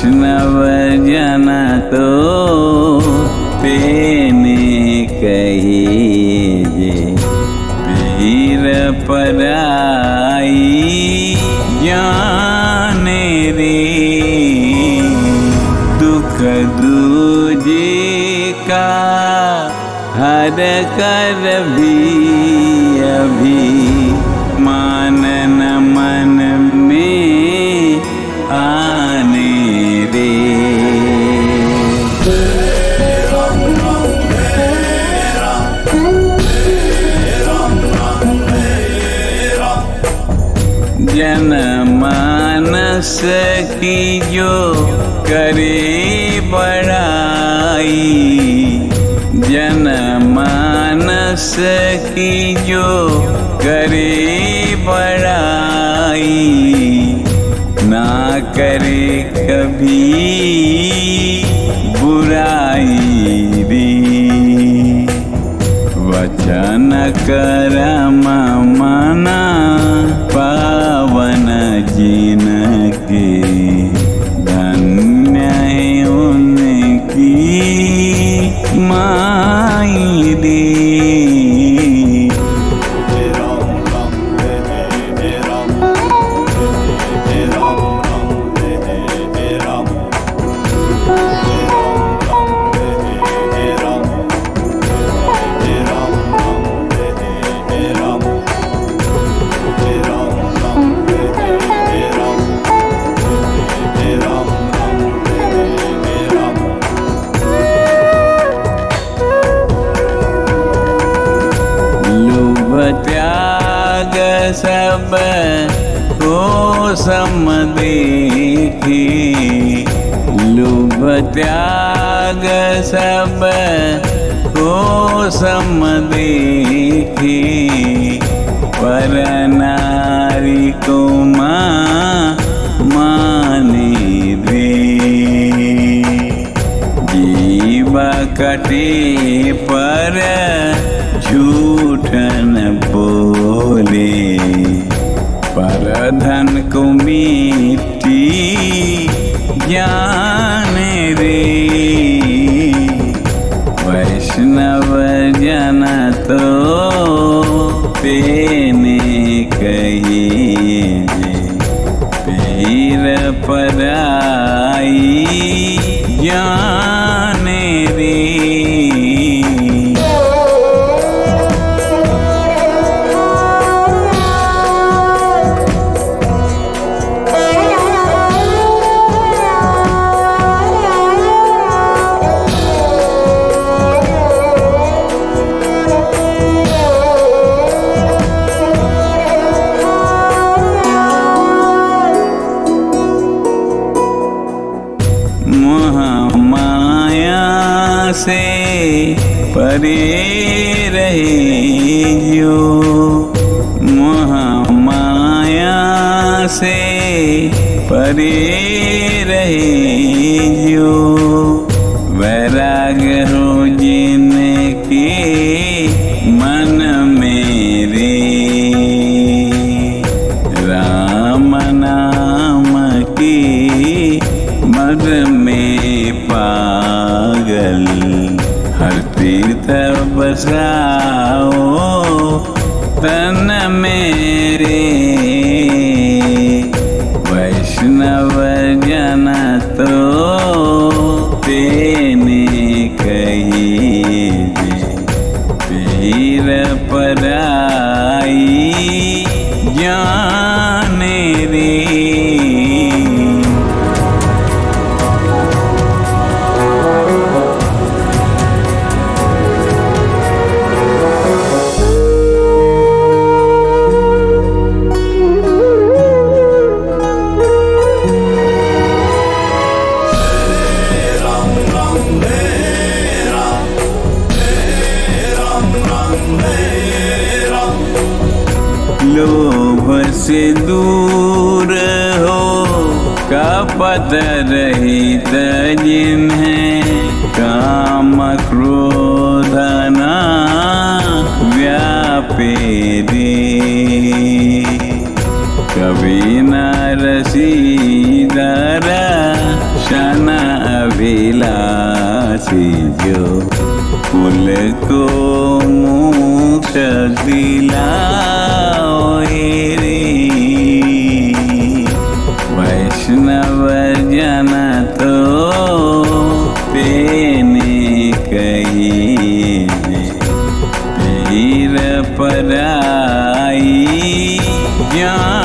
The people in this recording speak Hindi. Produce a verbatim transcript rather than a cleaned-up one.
वैष्णव जन तो तेने कहिए, पीर पराई जाने रे। दुख दूजे का हर कर भी अभी मानन मन में आने रे। जन मानस की जो करे बड़ाई, जन मानस की जो करे बड़ाई, ना करे कभी बुराई रे। वचन करम मना पावन जिनके, धन्य है उनकी माई रे। त्याग सब को सम देखी, लुभ त्याग सब को सम देखी, पर नारी को मां माने रे। जीव कटे पर झूठन बोले, पर धन को मिट्टी जाने रे। वैष्णव जन तो तेने कहिए, पीर पराई जाने रे। से परे रहे जो, मोह माया से परे रहे जो, वैराग हो जिनके मन मेरे। राम नाम की मद में पागल, हर तीर्थ बसाओ तन मेरे। वैष्णव जन तो तेने कहिए, पीर पराई जाने रे। लोभ से दूर हो कपट रहित जिन्हें, काम क्रोध ना व्यापे रे। कभी न रसीदर क्षण अभिलाषी जो कुल को मोक्ष दिलाए रे। वैष्णव जन तो तेने कही पीर पराई ज्ञान